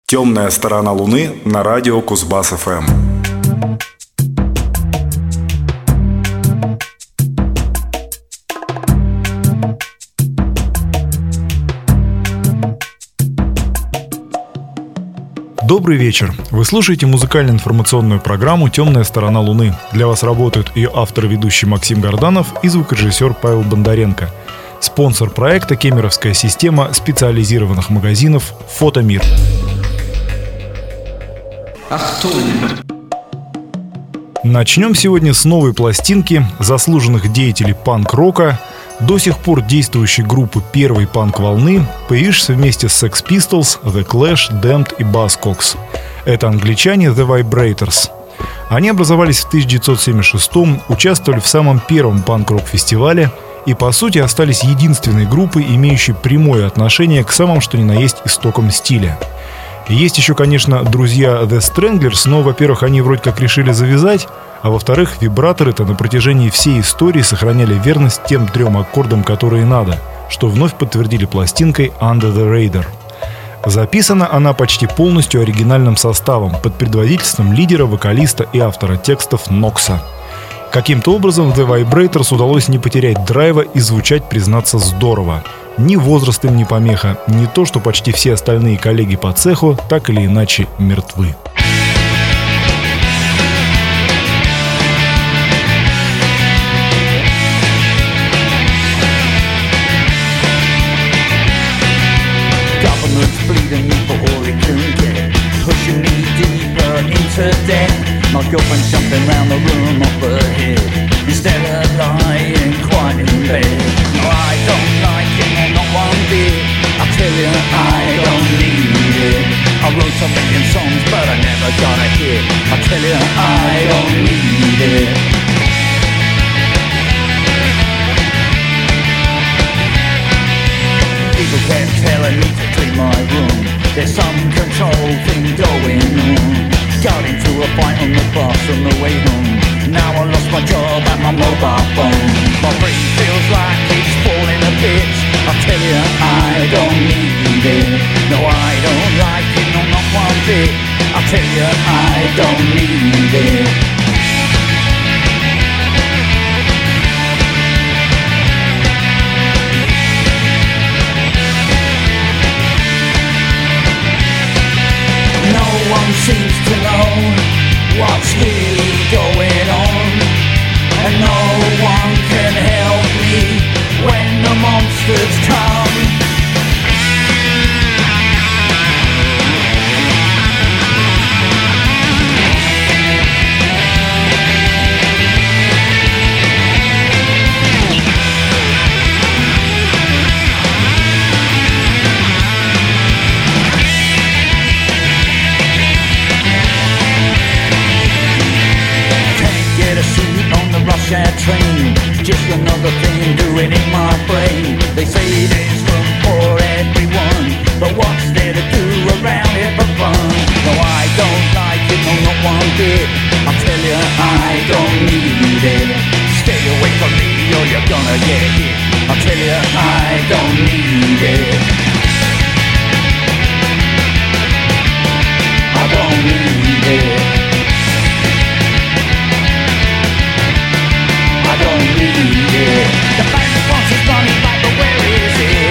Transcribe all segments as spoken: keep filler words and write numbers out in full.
Темная сторона Луны на радио Кузбасс-ФМ. Добрый вечер. Вы слушаете музыкально-информационную программу «Темная сторона Луны». Для вас работают ее автор и ведущий Максим Горданов и звукорежиссер Павел Бондаренко. Спонсор проекта — кемеровская система специализированных магазинов «Фотомир». Начнем сегодня с новой пластинки заслуженных деятелей панк-рока, до сих пор действующей группы первой панк-волны, появившейся вместе с Sex Pistols, The Clash, Damned и Buzzcocks. Это англичане The Vibrators. Они образовались в тысяча девятьсот семьдесят шестом, участвовали в самом первом панк-рок-фестивале и, по сути, остались единственной группой, имеющей прямое отношение к самым что ни на есть истокам стиля. Есть еще, конечно, друзья The Stranglers, но, во-первых, они вроде как решили завязать, а во-вторых, вибраторы-то на протяжении всей истории сохраняли верность тем трем аккордам, которые надо, что вновь подтвердили пластинкой Under the Radar. Записана она почти полностью оригинальным составом под предводительством лидера, вокалиста и автора текстов Нокса. Каким-то образом The Vibrators удалось не потерять драйва и звучать, признаться, здорово. Ни возраст им не помеха, ни то, что почти все остальные коллеги по цеху так или иначе мертвы. My girlfriend's jumping round the room off her head instead of lying quiet in bed. No, I don't like it, no, not one bit. I tell you, I don't need it. I wrote a million songs, but I never got a hit. I tell you, I don't need it. People kept telling me to clean my room. There's some control thing going on. Got into a fight on the bus on the way home. Now I lost my job and my mobile phone. My brain feels like it's falling a bit. I tell you, I don't need it. No, I don't like it, no, not one bit. I tell you, I don't need it. No one seems to know what's really going on, and no one can help me when the monsters come. Train, just another thing doing in my brain. They say there's room for everyone, but what's there to do around here but fun? No, I don't like it, no, not one bit. I tell you, I don't need it. Stay away from me or you're gonna get hit. I tell you, I don't need it. I don't need it. I don't need it. The bank wants his money back, but where is it?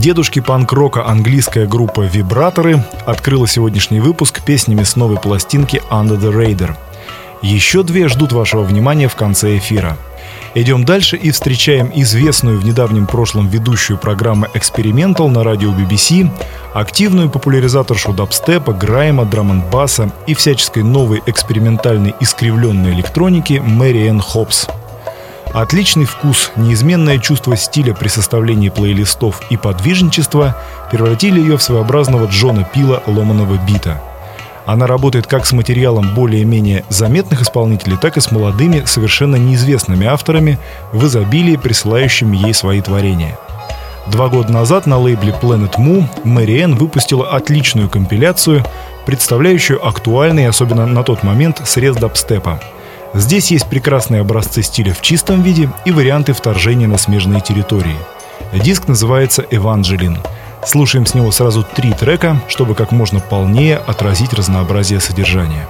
Дедушки панк-рока английская группа «Вибраторы» открыла сегодняшний выпуск песнями с новой пластинки «Under the Radar». Еще две ждут вашего внимания в конце эфира. Идем дальше и встречаем известную в недавнем прошлом ведущую программы «Экспериментал» на радио би би си, активную популяризаторшу дабстепа, грайма, драм-н-баса и всяческой новой экспериментальной искривленной электроники Мэриэн Хопс. Отличный вкус, неизменное чувство стиля при составлении плейлистов и подвижничество превратили ее в своеобразного Джона Пила ломаного бита. Она работает как с материалом более-менее заметных исполнителей, так и с молодыми, совершенно неизвестными авторами, в изобилии присылающими ей свои творения. Два года назад на лейбле Planet Moo Мэриэн выпустила отличную компиляцию, представляющую актуальный, особенно на тот момент, срез дабстепа. Здесь есть прекрасные образцы стиля в чистом виде и варианты вторжения на смежные территории. Диск называется «Evangeline». Слушаем с него сразу три трека, чтобы как можно полнее отразить разнообразие содержания.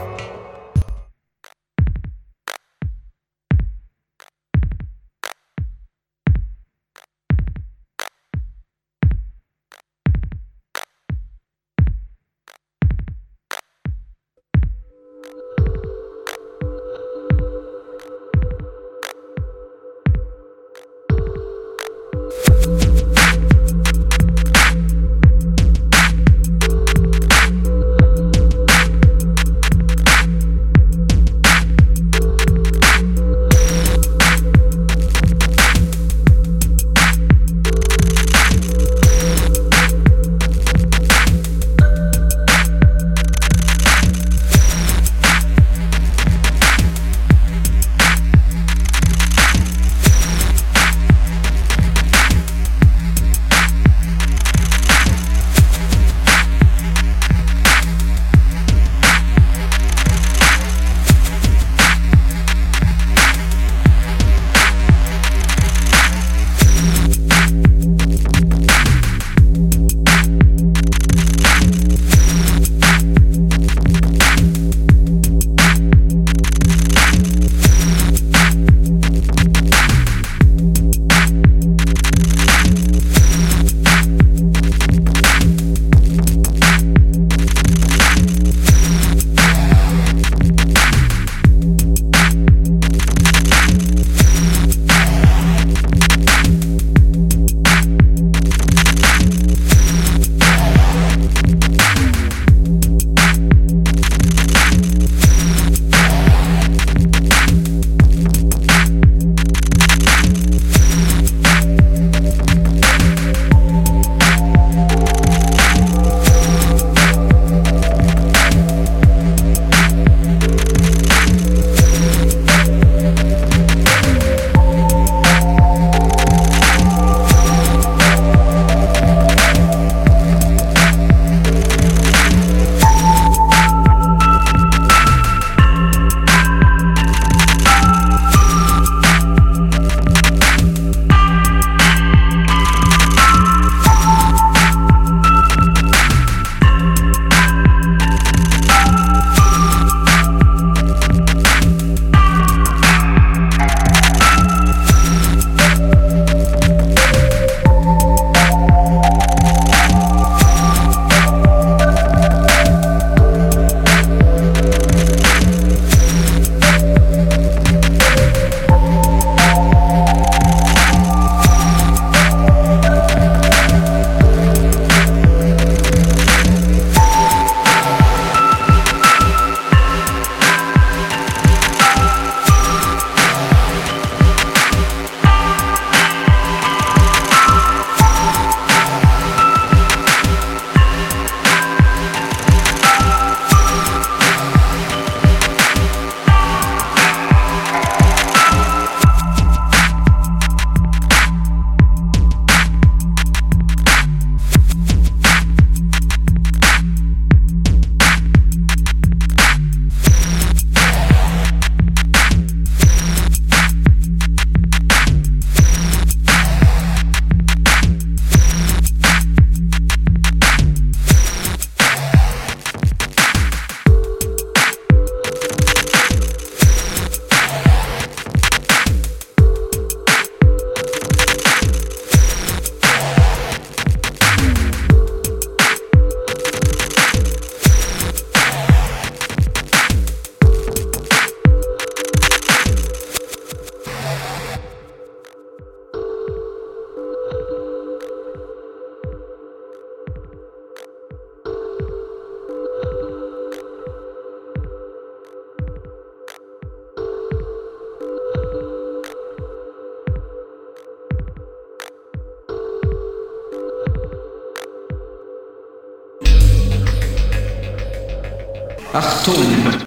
Achtung!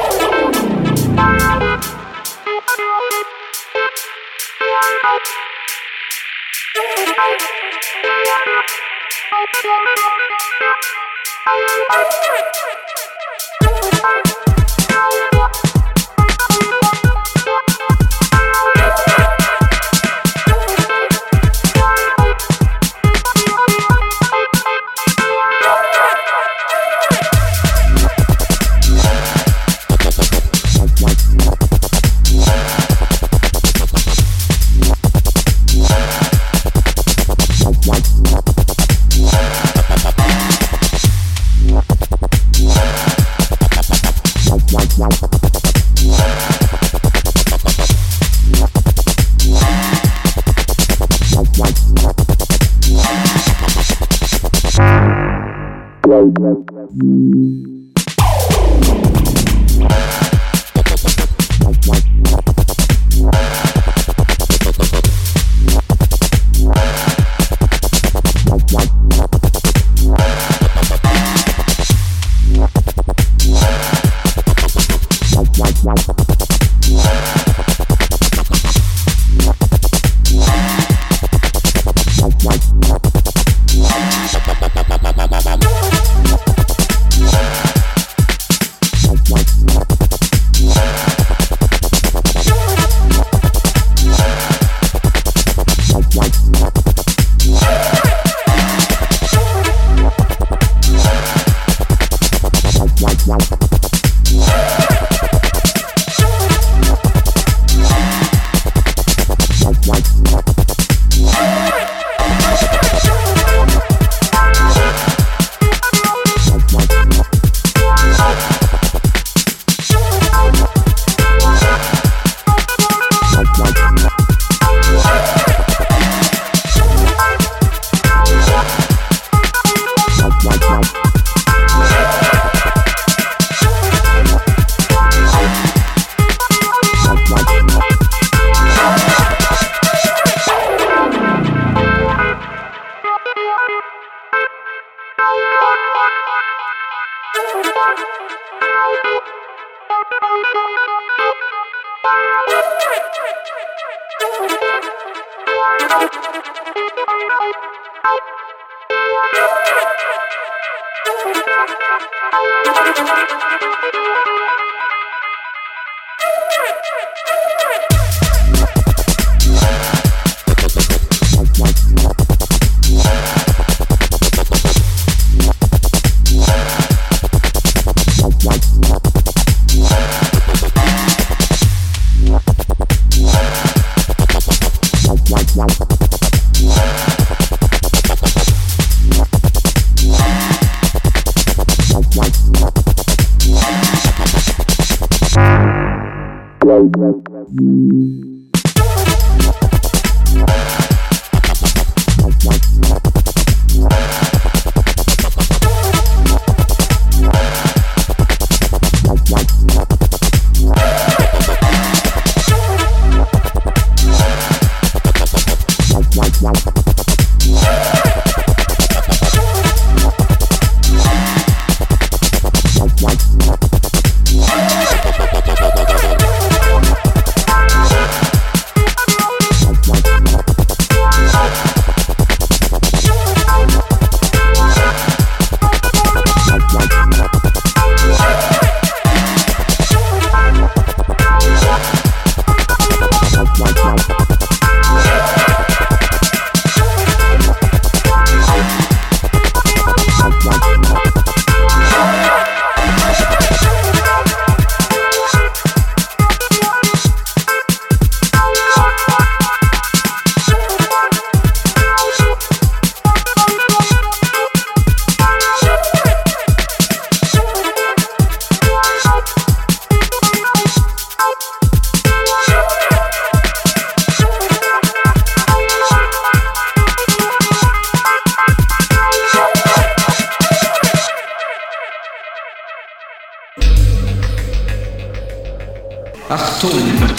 Achtung!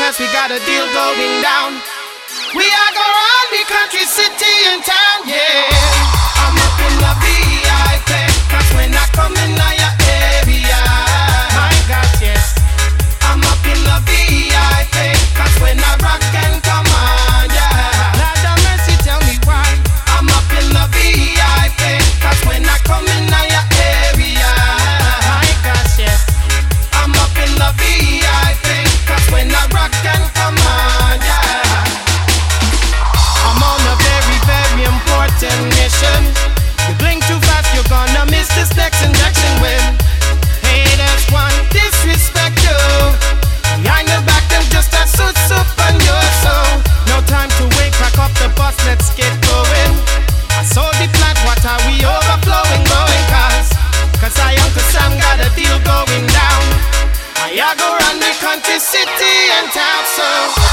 test, we got a deal going down. We are go around the country, city and town, yeah. I'm up in the V I P, cause when I come in your area, my God, yes. I'm up in the V I P, cause when I rock and come on, yeah. Lord have mercy, tell me why. I'm up in the V I P, cause when I come in your area, my God, yes. I'm up in the V I P, cause when I rock and come on, yeah. I'm on a very, very important mission. You blink too fast, you're gonna miss this next injection when haters want disrespect you. Behind your back, them just a suit soup on your soul. No time to wait, pack up the bus, let's get going. I saw the plant, what are we overflowing, going cause Cause I Uncle Sam got a deal going down. I go run the country, city and town, so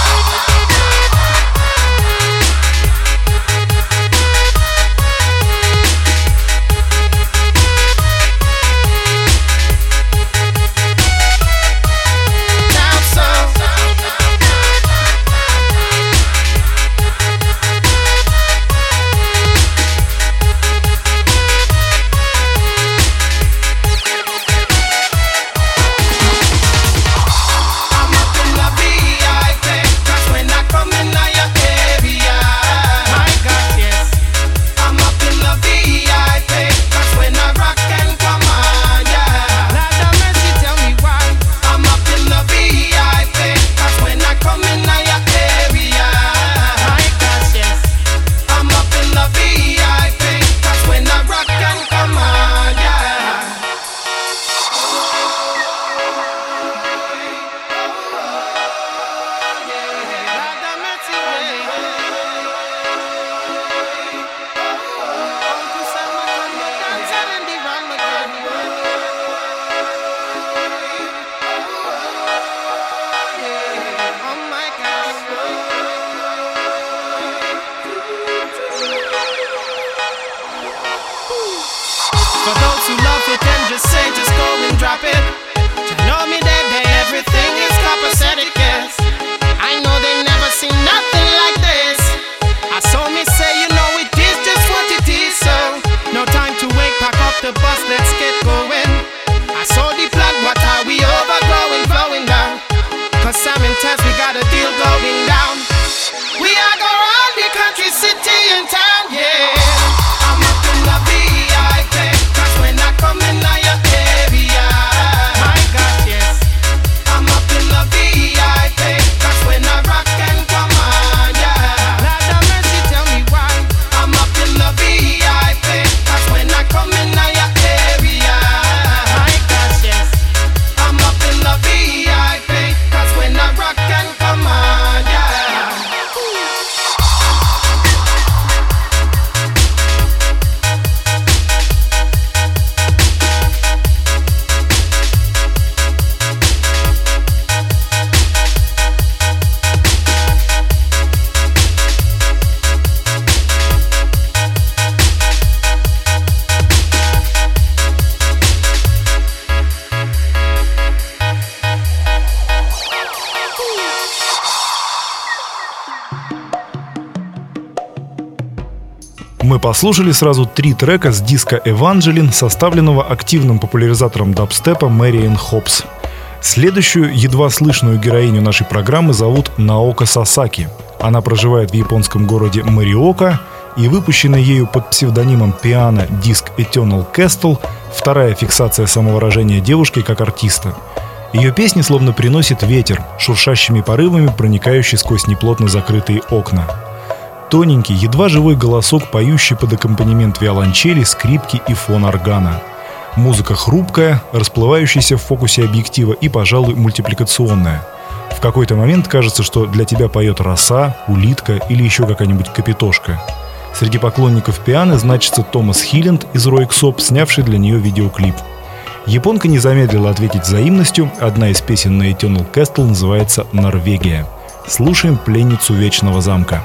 Мы послушали сразу три трека с диска «Evangeline», составленного активным популяризатором дабстепа Мэриэн Хопс. Следующую, едва слышную героиню нашей программы зовут Наока Сасаки. Она проживает в японском городе Мориока, и выпущенный ею под псевдонимом Piano диск Eternal Castle — вторая фиксация самовыражения девушки как артиста. Ее песни словно приносит ветер, шуршащими порывами проникающий сквозь неплотно закрытые окна. Тоненький, едва живой голосок, поющий под аккомпанемент виолончели, скрипки и фон органа. Музыка хрупкая, расплывающаяся в фокусе объектива и, пожалуй, мультипликационная. В какой-то момент кажется, что для тебя поет роса, улитка или еще какая-нибудь капитошка. Среди поклонников Piano значится Томас Хилленд из Ройксоп, снявший для нее видеоклип. Японка не замедлила ответить взаимностью. Одна из песен на Eternal Castle называется «Норвегия». Слушаем «Пленницу Вечного замка».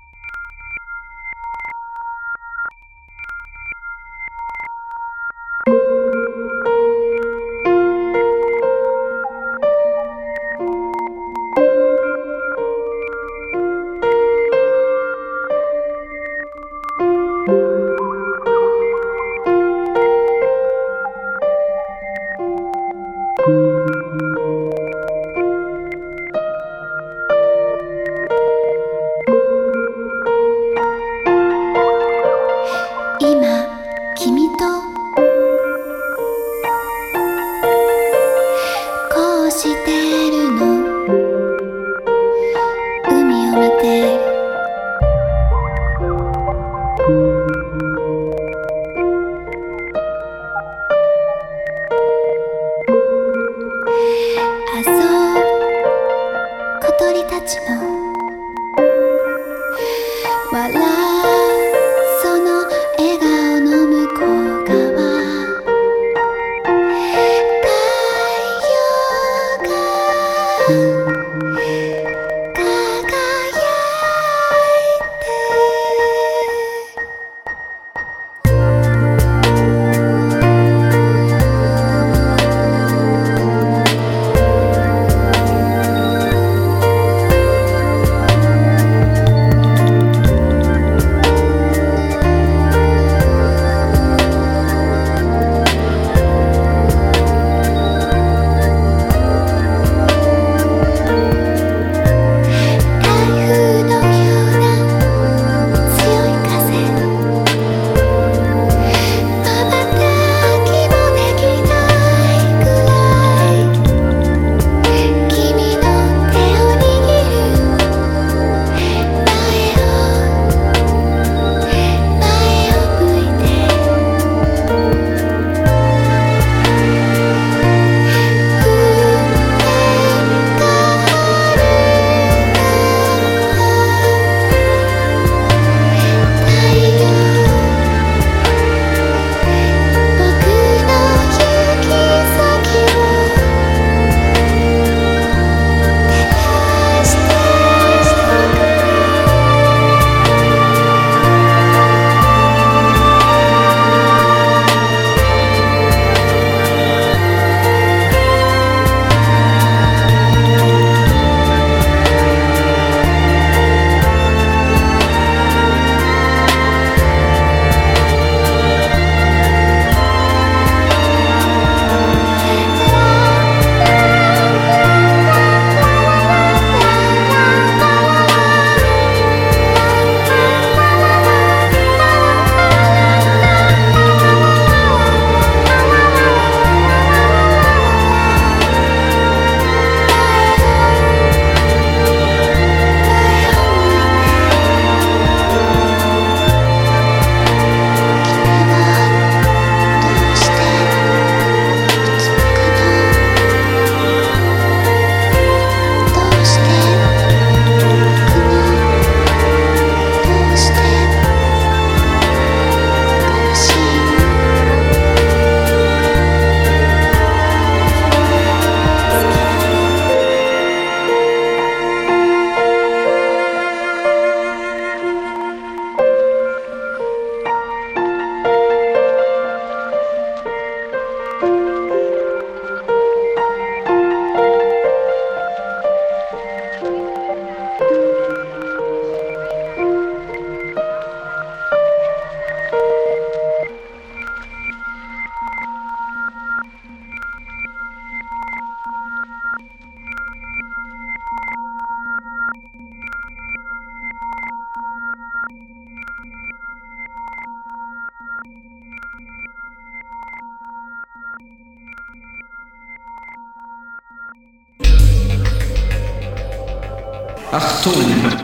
You Achtung!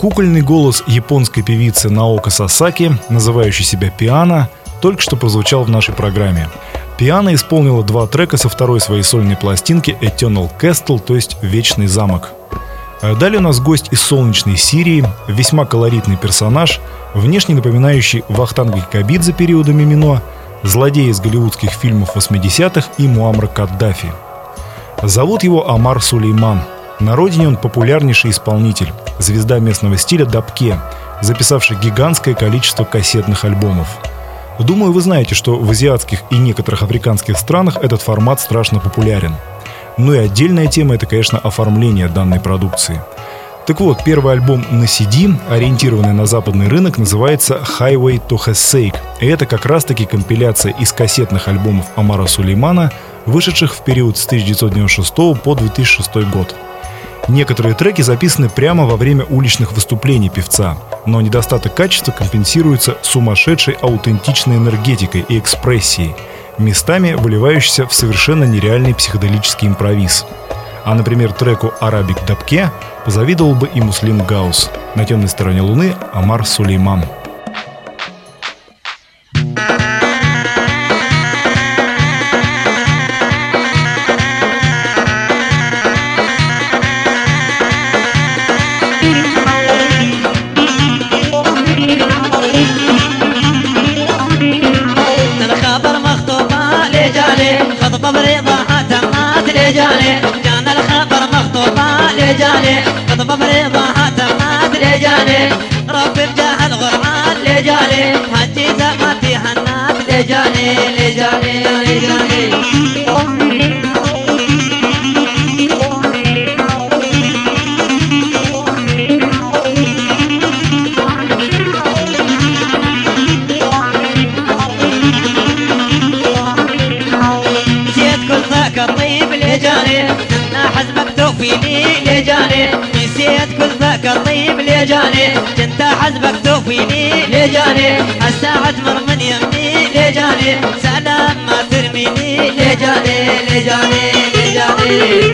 Кукольный голос японской певицы Наока Сасаки, называющей себя Пиано, только что прозвучал в нашей программе. Пиано исполнила два трека со второй своей сольной пластинки Eternal Castle, то есть «Вечный замок». Далее у нас гость из солнечной Сирии, весьма колоритный персонаж, внешне напоминающий Вахтанга Кикабидзе периода Мимино, злодей из голливудских фильмов восьмидесятых и Муаммара Каддафи. Зовут его Омар Сулейман. На родине он популярнейший исполнитель, звезда местного стиля дабке, записавший гигантское количество кассетных альбомов. Думаю, вы знаете, что в азиатских и некоторых африканских странах этот формат страшно популярен. Ну и отдельная тема — это, конечно, оформление данной продукции. Так вот, первый альбом на си ди, ориентированный на западный рынок, называется «Highway to His Sake». И это как раз-таки компиляция из кассетных альбомов Омара Сулеймана, вышедших в период с тысяча девятьсот девяносто шестого по две тысячи шестой год. Некоторые треки записаны прямо во время уличных выступлений певца, но недостаток качества компенсируется сумасшедшей аутентичной энергетикой и экспрессией, местами выливающейся в совершенно нереальный психоделический импровиз. А, например, треку «Арабик Дабке» позавидовал бы и Муслим Гаус. На темной стороне Луны Омар Сулейман. جانا الخبر مخطوبة لجاني خطبة بريضة تمات لجاني رب بجاه الغرعان لجاني هاتي زماتي حنات لجاني لجاني لجاني لجاني انا حزبك توفيني لجاني نسيت كل ذاك الطيب لجاني كنت حزبك توفيني لجاني الساعة تمر من يمني لجاني سلام ما ترميني لجاني لجاني لجاني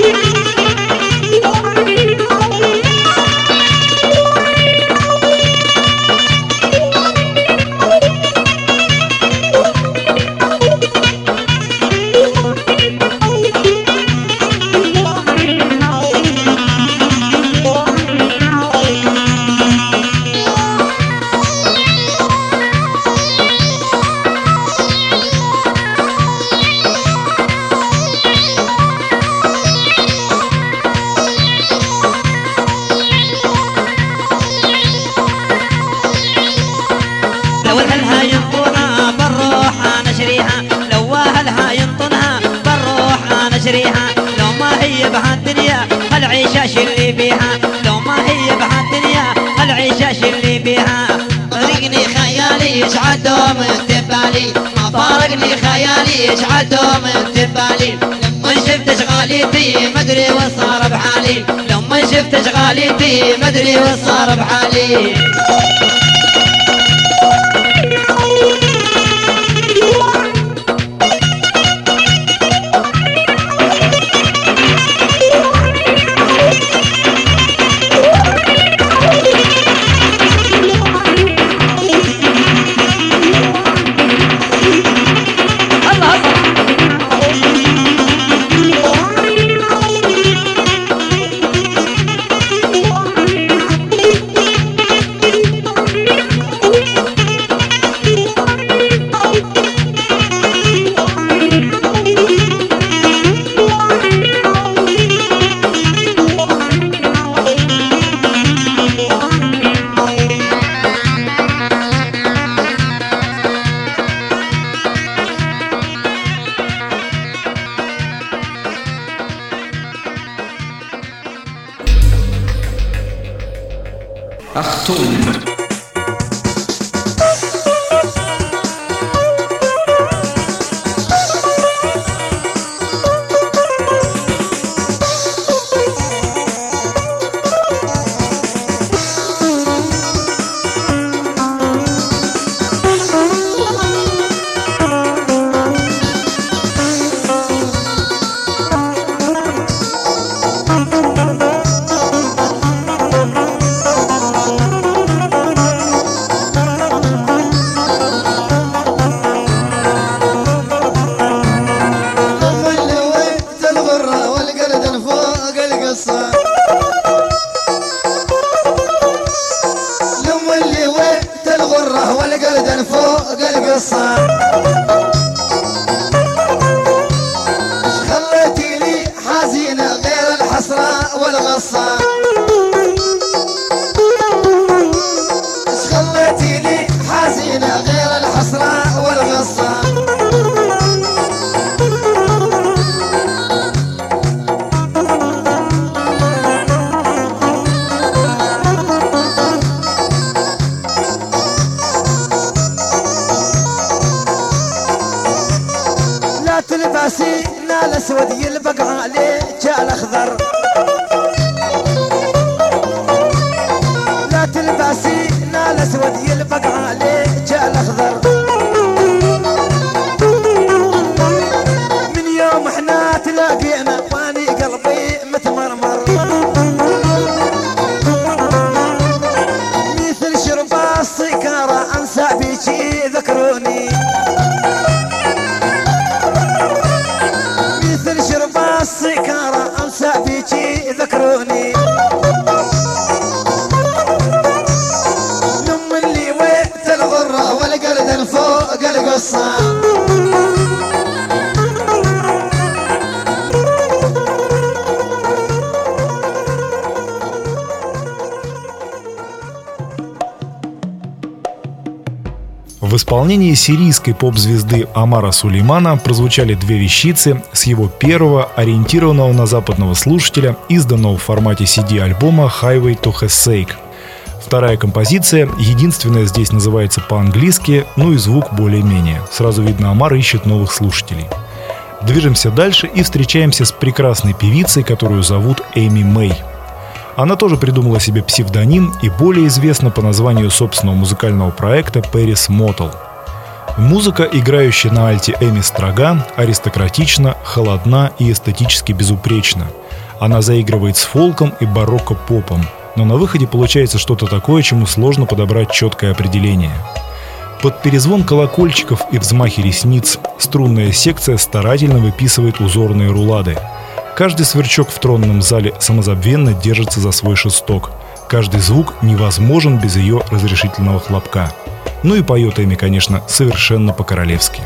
لو ما هي بهالدنيا هالعيشة اللي بيها لو ما هي بهالدنيا هالعيشة اللي بيها فارقني خيالي يشعل دوم انتبالي ما فارقني خيالي يشعل دوم انتبالي لما شفت اشغاليتي مدري وش صار بحالي لما شفت اشغاليتي مدري وش صار بحالي Achtung! القصة خليتي لي حزينة غير الحسرة والغصة خليتي لي حزينة غير الحسرة والغصة لا تلبسي نال اسود يلبق عليك الاخضر لا تلبسي نال اسود يلبق عليك الاخضر من يوم احنا تلاقينا واني قلبي متمرمر مثل شرب السكارة انسى بيكي ذكروني مثل شرب السكارة انسى بيكي ذكروني نم اللي وقت الغرة والقرد الفوق القصة В исполнении сирийской поп-звезды Омара Сулеймана прозвучали две вещицы с его первого, ориентированного на западного слушателя, изданного в формате си ди-альбома «Highway to Hellsake». Вторая композиция, единственная здесь называется по-английски, ну и звук более-менее. Сразу видно, Омар ищет новых слушателей. Движемся дальше и встречаемся с прекрасной певицей, которую зовут Эми Мэй. Она тоже придумала себе псевдоним и более известна по названию собственного музыкального проекта Paris Motel. Музыка, играющая на альте Эми, строга, аристократична, холодна и эстетически безупречна. Она заигрывает с фолком и барокко-попом, но на выходе получается что-то такое, чему сложно подобрать четкое определение. Под перезвон колокольчиков и взмахи ресниц струнная секция старательно выписывает узорные рулады. Каждый сверчок в тронном зале самозабвенно держится за свой шесток. Каждый звук невозможен без ее разрешительного хлопка. Ну и поет Эми, конечно, совершенно по-королевски.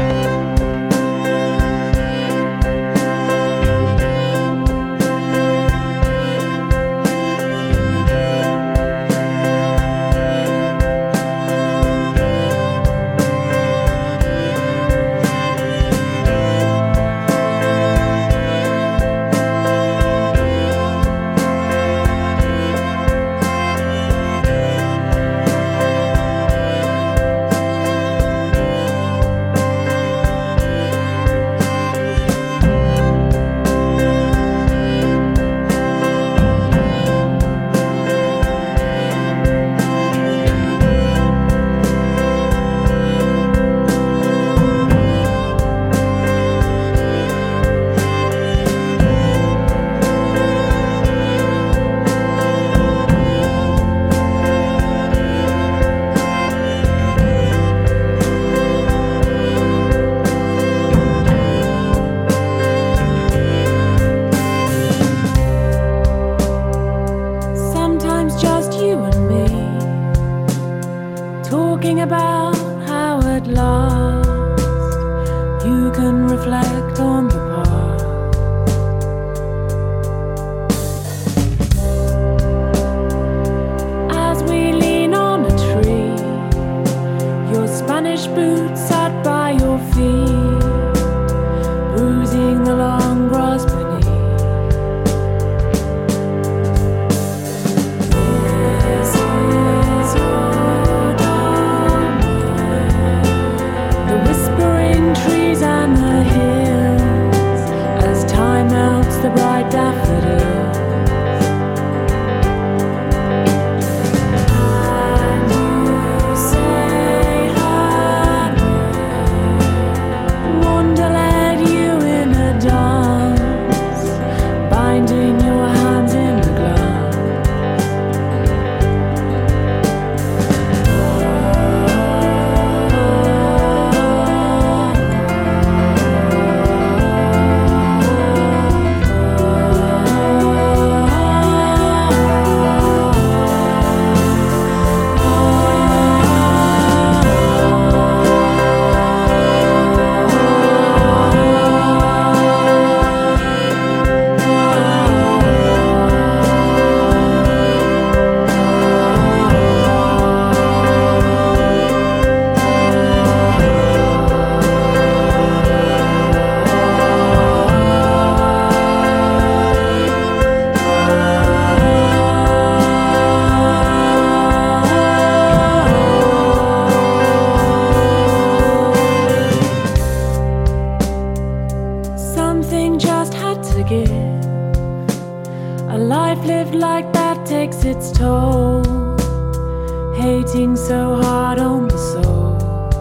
Talking about how at last you can reflect on the past. As we lean on a tree, your Spanish boots sat by your feet, bruising the long grass beneath. The bright daffodils, and you say highway, Wonderland, you in a dance. takes its toll, hating so hard on the soul.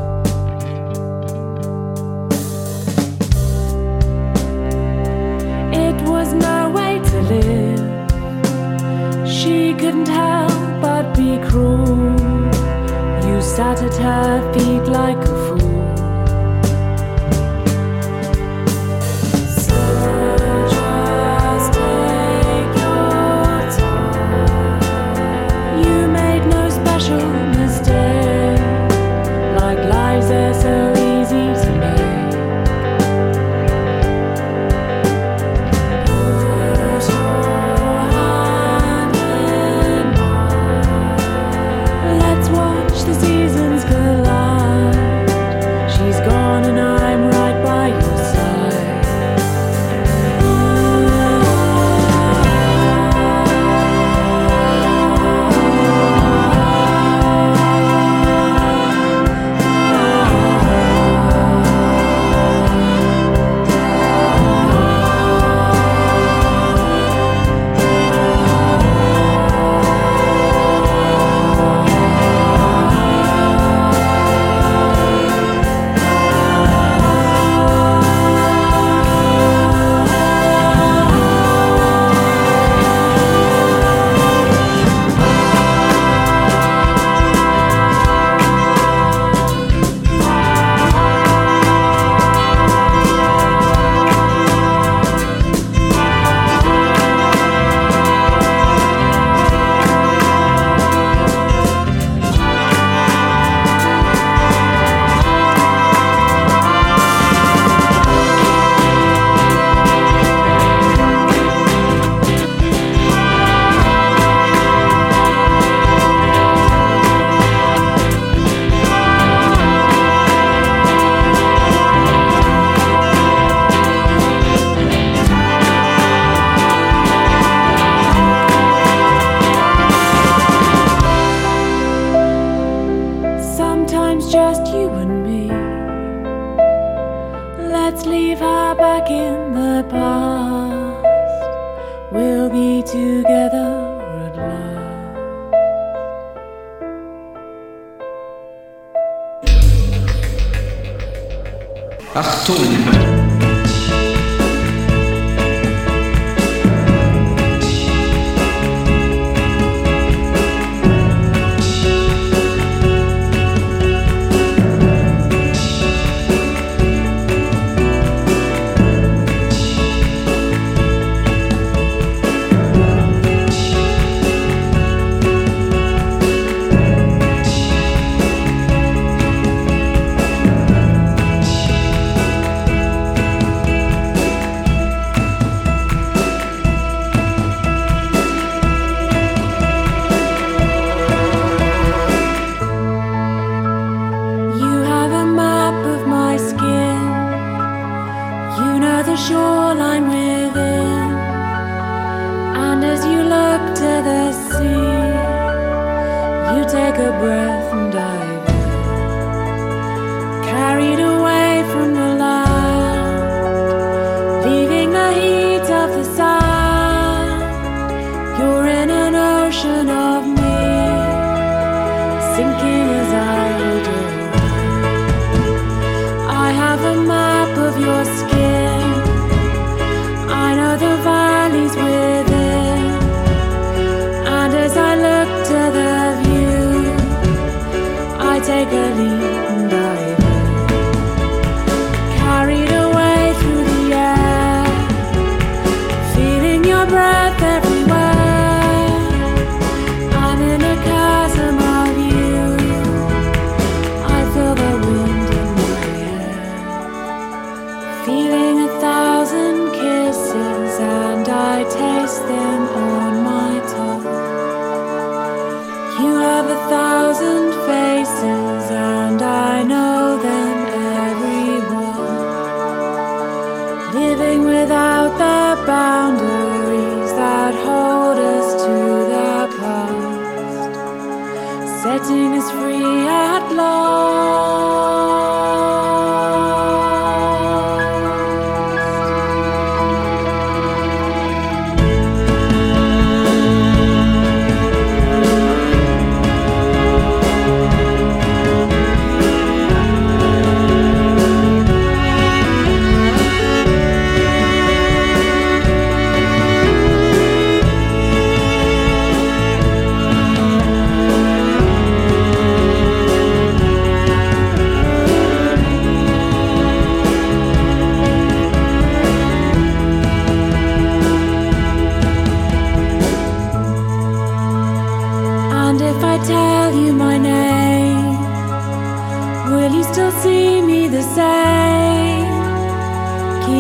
It was no way to live. She couldn't help but be cruel. You sat at her feet like a fool. So just take your time. You made no special mistake. Like lives are so easy to make. Put your hand in mine. Let's watch the seasons collide. She's gone and I'm right by your side. Sometimes just you and me. Let's leave her back in the past. We'll be together at last. Achtung!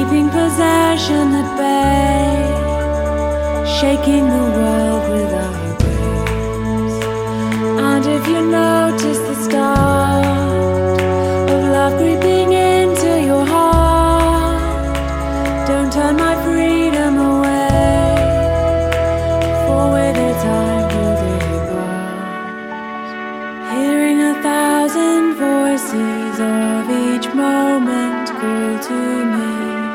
keeping possession at bay, shaking the world with our grace. And if you notice the start of love creeping into your heart, don't turn my freedom away, for with it time will depart. Hearing a thousand voices of each moment call to me,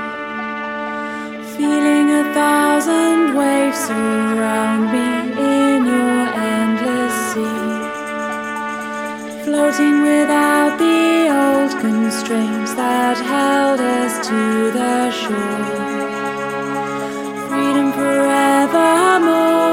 feeling a thousand waves surround me in your endless sea, floating without the old constraints that held us to the shore, freedom forevermore.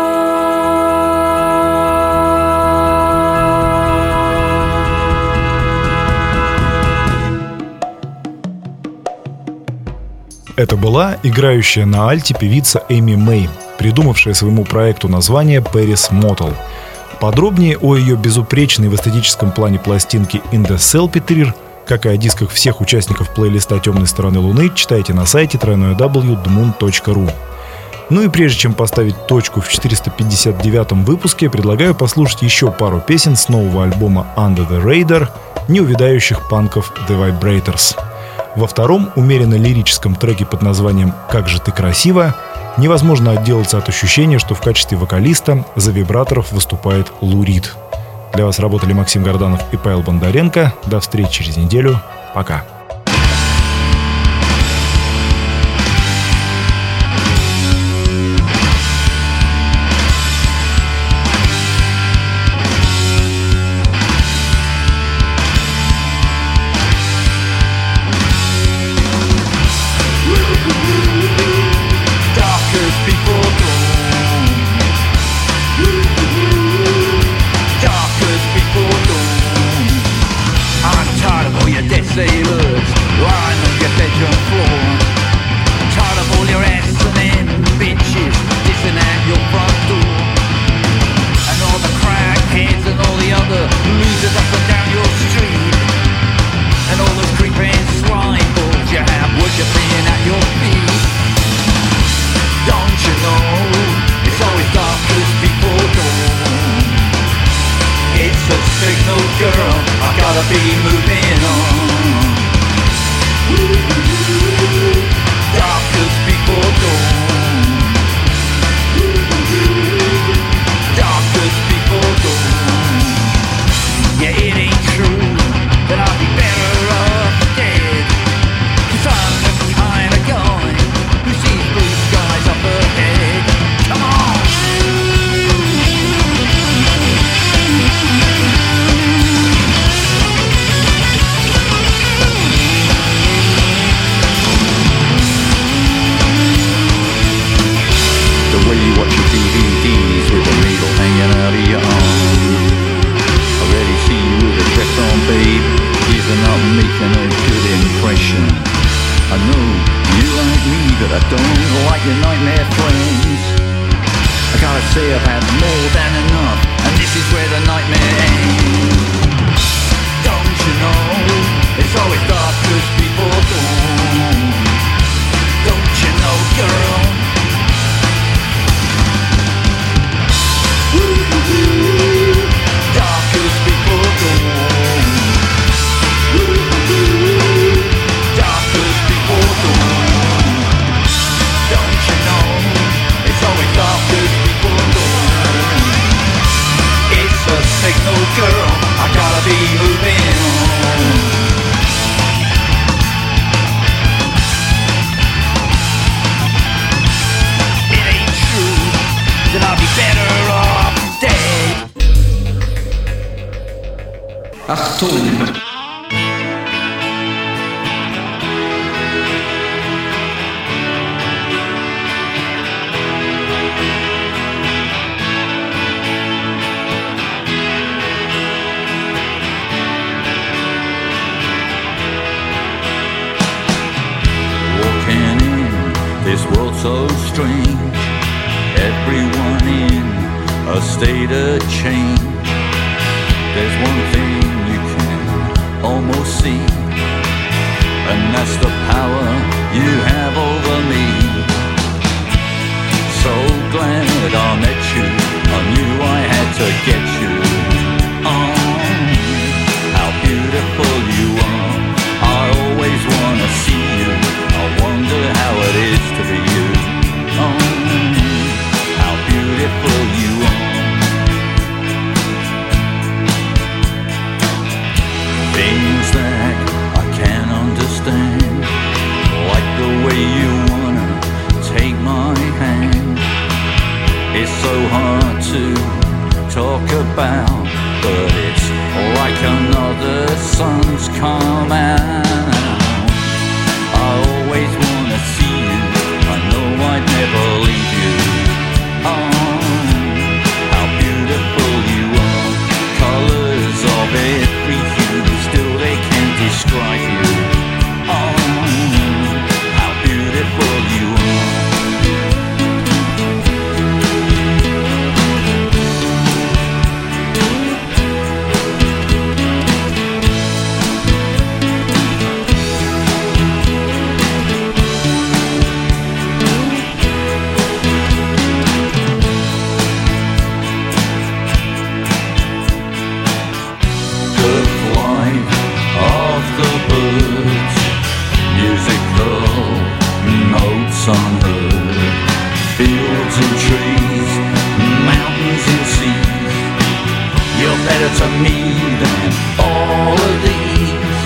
Это была играющая на альте певица Эми Мэй, придумавшая своему проекту название Paris Motel. Подробнее о ее безупречной в эстетическом плане пластинке In the Salpeter, как и о дисках всех участников плейлиста «Темной стороны Луны», читайте на сайте дабл ю дабл ю дабл ю точка дмун точка ру. Ну и прежде чем поставить точку в четыреста пятьдесят девятом выпуске, предлагаю послушать еще пару песен с нового альбома Under the Radar неувядающих панков The Vibrators. Во втором умеренно лирическом треке под названием «Как же ты красива» невозможно отделаться от ощущения, что в качестве вокалиста за вибраторов выступает Лу Рид. Для вас работали Максим Горданов и Павел Бондаренко. До встречи через неделю. Пока. Sailors lying on your bedroom floor, tired of all your ass and them bitches dissing at your front door, and all the crackheads and all the other losers up and down your street, and all those creeping slime balls you have worshipping at your feet. Don't you know it's always dark as people go? It's a signal, girl, I gotta be moving on. Dark as people go. Dark as people go. Yeah, it ain't true that I'll be better off dead, 'cause I'm the kind of guy who sees blue skies up ahead. Come on! The way you watch your D V Ds with a needle hanging out of your arm. I already see you with a dress on, babe, giving up making a good impression. I know you like me, but I don't like your nightmare friends. I gotta say I've had more than enough, and this is where the nightmare ends. Don't you know it's always dark as people go? Don't you know, girl? Dark as people go. Dark as people go. Don't you know it's always dark as people go? It's a signal, girl, I gotta be moving on. It ain't true that I'll be better off dead. Achtung! Walking in this world so strange, everyone in a state of change. There's one thing you can almost see, and that's the power you have over me. So glad I met you, I knew I had to get you. Oh, how beautiful you are, I always want to see you. I wonder how it is to be you. Oh, how beautiful you are. Things that I can't understand, like the way you wanna take my hand. It's so hard to talk about, but it's like another sun's come out. I always wanna see you, I know I'd never leave you. Oh, how beautiful you are, colors of every hue, still they can't describe you. Oh, how beautiful you are. Unheard, fields and trees, mountains and seas, you're better to me than all of these.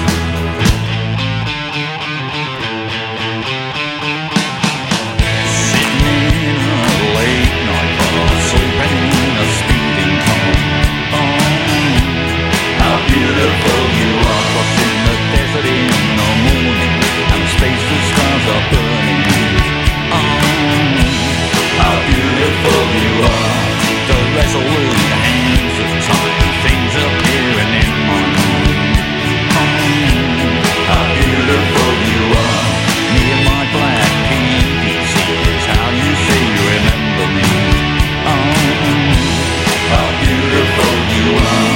Sitting in a late night bar, surrendering a speeding car. Oh, how beautiful you are, crossing the desert in the morning, and space and stars are burning. How beautiful you are, the resolute hands of time, things appearing in my mind. Oh, how beautiful you are, me and my black P V Cs, how you say you remember me. Oh, how beautiful you are.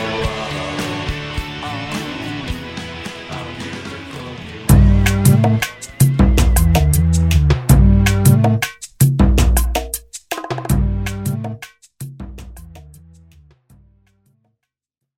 How beautiful you are.